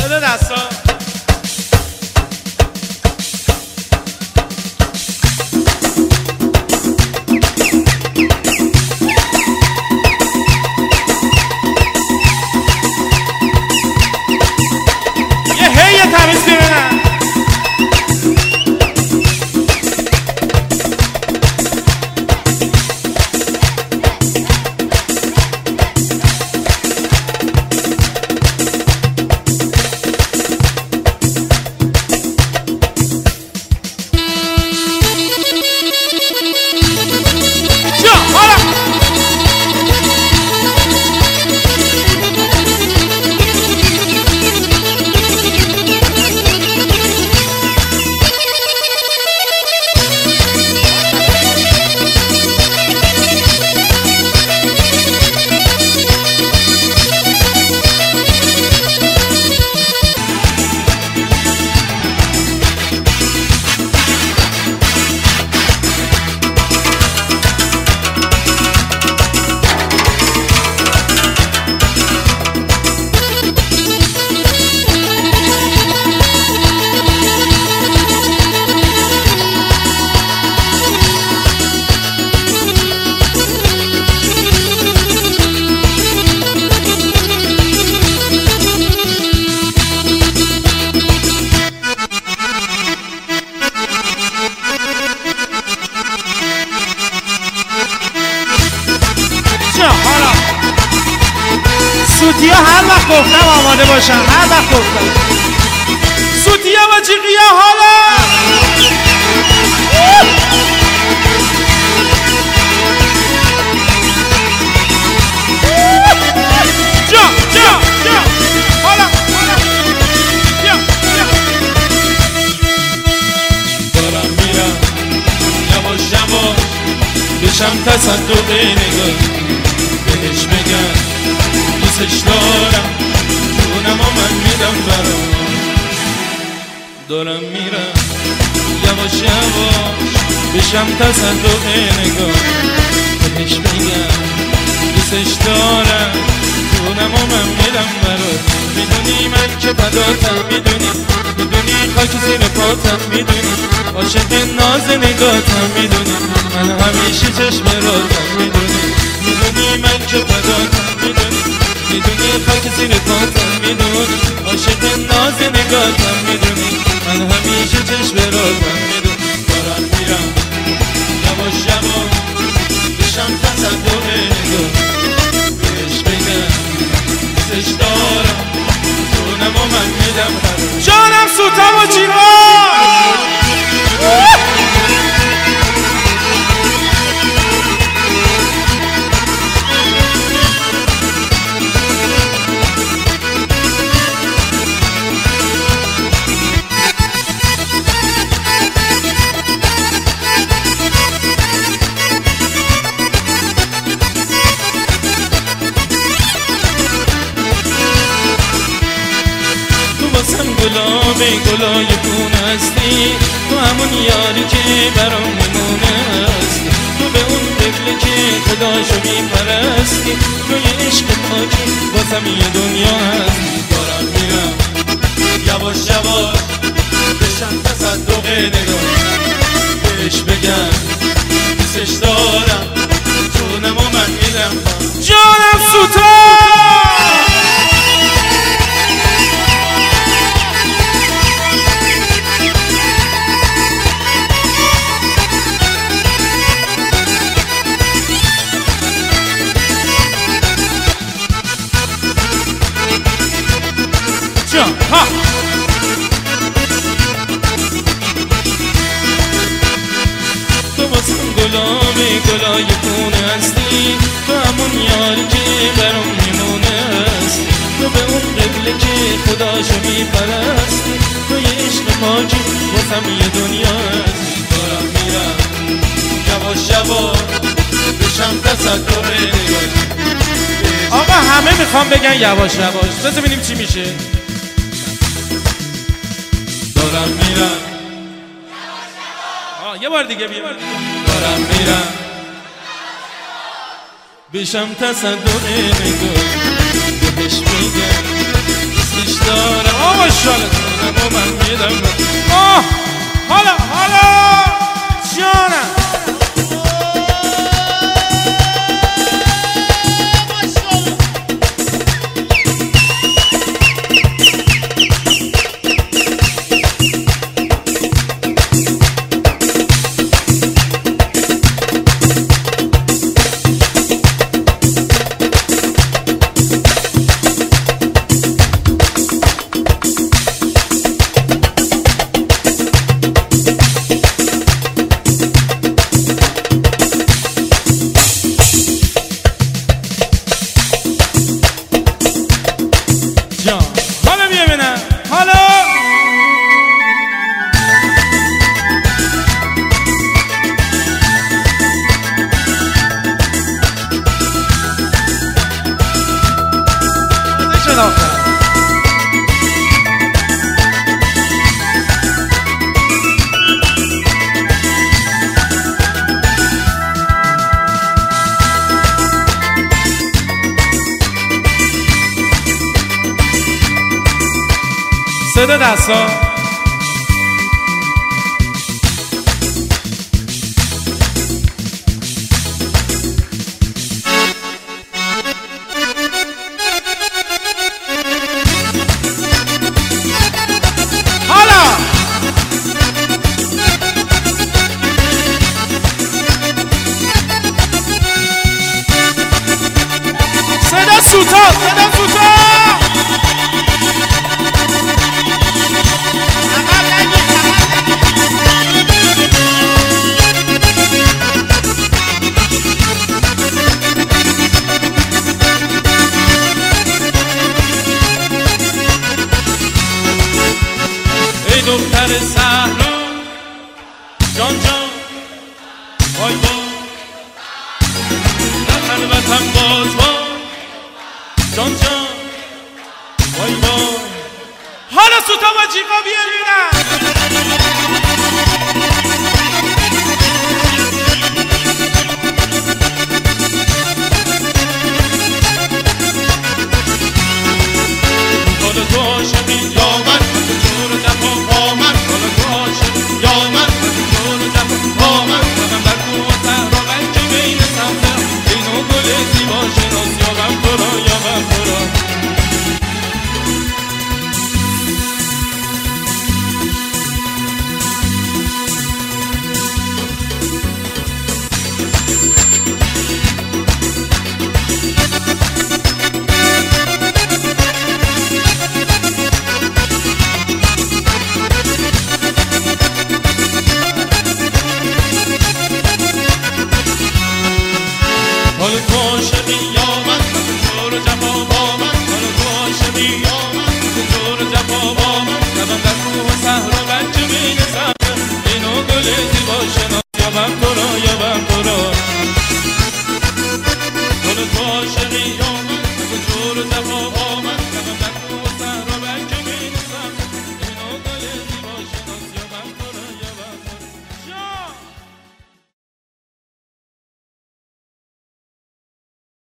بده دستا. یه هی تمیز ببینم. سوتیا هر وقت گفتم آماده باشم، هر وقت گفتم سوتیا و جیغیا حالا جا حالا دارم میرم یواش یواش بشم تصدق نگاه بهش بگم دوستش دارم جونم و من میدم برام. دارم میرم یواش یواش بشم تصدق نگاه بهش بگم دوستش دارم جونم و من میدم برات. میدونی من که فداتم، میدونی خاک زیر پاتم، میدونی عاشق ناز نگاتم، میدونی من همیشه چشم راتم، میدونی من که فداتم، میدونی خاک زیر پاتم، میدونی عاشق ناز نگاتم، میدونی من همیشه چشم راتم، میدونی. دارم میرم یواش یواش بشم تصدق نگاه بهش بگم دوستش دارم جونم و من میدم برات. جانم سوتا و جیغا گلای خون هستی، تو همون یاری که برام نمونه هستی، تو به اون طفلی که خداشو میپرستی، توی عشق پاکی واسم یه دنیا هستی. دارم میرم یواش یواش بشم تصدق نگاه بهش بگم دوستش دارم جونم و من میدم. جانم سوتا ها تو واسم گلای خونه هستی، تو همون یاری که برام میمونه هستی، تو به اون قبله که خداشو میپرستی، توی عشق پاکی واسم یه دنیا هستی. دارم میرم یواش یواش بشم تصدق نگاه. آقا همه میخوام بگن یواش یواش، بذار ببینیم چی میشه. دارم میرم یه بار دیگه بیا. دارم میرم بشم تصدق نگاه بهش میگم دوستش دارم جونم و من میدم حالا جانم حالا ببینم حالا صدا دستا حالا صدا سوتا دختر صحرا جان وای وای در خلوتم باز جان وای وای حالا سوتا و جیغا بیارینم حالا تو عاشقی یا من جور دفا با من حالا تو عاشقی یا من جور دفا با من قدم در کوه و صحرا بلکه بین صحرا این و گل زیبا شناس یا من تو را یا من تو را حالا تو عاشقی